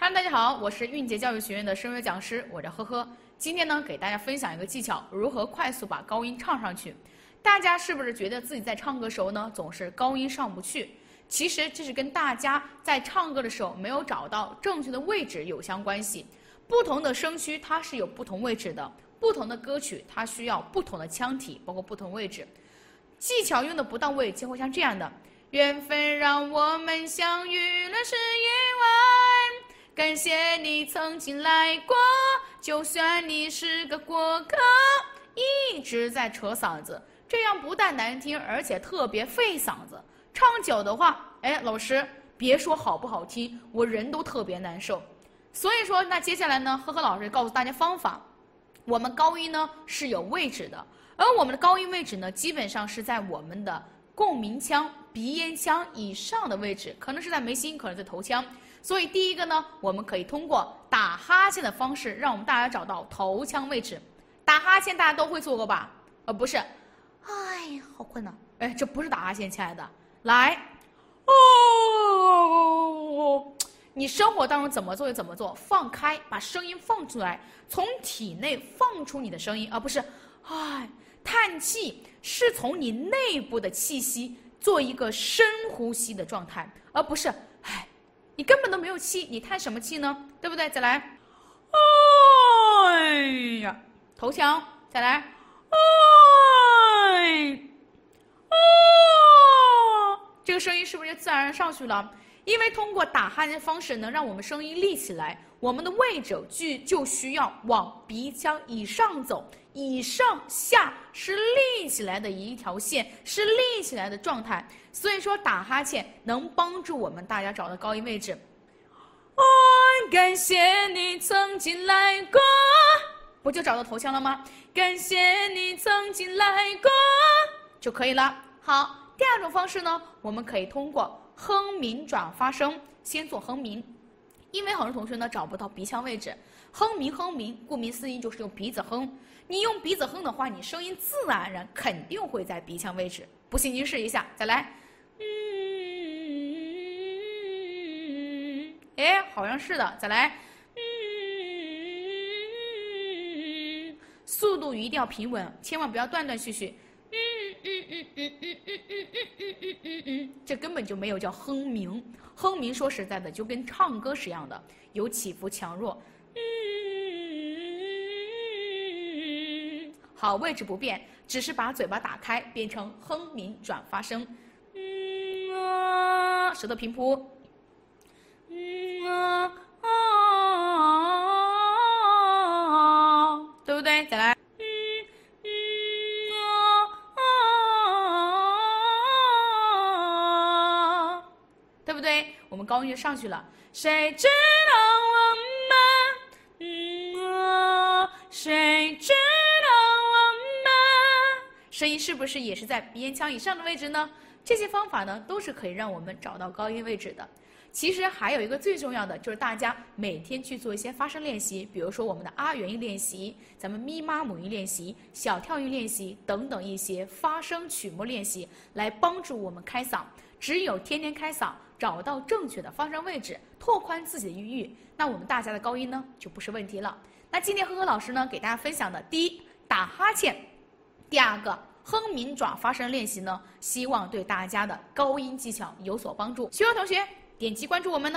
哈喽，大家好，我是韵杰教育学院的声乐讲师，我叫呵呵。今天呢，给大家分享一个技巧，如何快速把高音唱上去。大家是不是觉得自己在唱歌时候呢，总是高音上不去？其实这是跟大家在唱歌的时候没有找到正确的位置有相关系。不同的声区它是有不同位置的，不同的歌曲它需要不同的腔体，包括不同位置。技巧用的不到位，就会像这样的：缘分让我们相遇了是意外，感谢你曾经来过，就算你是个过客，一直在扯嗓子，这样不但难听，而且特别费嗓子。唱久的话，老师别说好不好听，我人都特别难受。所以说，那接下来呢，呵呵老师告诉大家方法。我们高音呢是有位置的，而我们的高音位置呢，基本上是在我们的共鸣腔、鼻咽腔以上的位置，可能是在眉心，可能在头腔。所以第一个呢，我们可以通过打哈欠的方式，让我们大家找到头腔位置。打哈欠大家都会做过吧？不是，好困难。这不是打哈欠，亲爱的。来，你生活当中怎么做就怎么做，放开，把声音放出来，从体内放出你的声音，而不是，叹气是从你内部的气息做一个深呼吸的状态，而不是，你根本都没有气，你叹什么气呢？对不对？再来，头腔，再来，这个声音是不是自然上去了？因为通过打哈欠的方式能让我们声音立起来，我们的位置就需要往鼻腔以上走，以上下是立起来的一条线，是立起来的状态。所以说打哈欠能帮助我们大家找到高音位置。感谢你曾经来过，不就找到头腔了吗？感谢你曾经来过就可以了。好，第二种方式呢，我们可以通过哼鸣转发声，先做哼鸣，因为很多同学呢找不到鼻腔位置。哼鸣，顾名思义就是用鼻子哼。你用鼻子哼的话，你声音自然而然肯定会在鼻腔位置。不信您试一下，再来。好像是的，再来。速度一定要平稳，千万不要断断续续。这根本就没有叫哼鸣。哼鸣说实在的，就跟唱歌是一样的，有起伏强弱。好，位置不变，只是把嘴巴打开，变成哼鸣转发声。舌头平铺。对不对？再来。对不对？我们高音就上去了。谁知道我们？谁知道我们？声音是不是也是在鼻咽腔以上的位置呢？这些方法呢，都是可以让我们找到高音位置的。其实还有一个最重要的，就是大家每天去做一些发声练习，比如说我们的阿元音练习，咱们咪妈母音练习，小跳音练习等等一些发声曲目练习，来帮助我们开嗓。只有天天开嗓，找到正确的发声位置，拓宽自己的音域，那我们大家的高音呢就不是问题了。那今天呵呵老师呢给大家分享的第一，打哈欠；第二个，哼鸣转发声练习呢，希望对大家的高音技巧有所帮助。希望同学点击关注我们呢。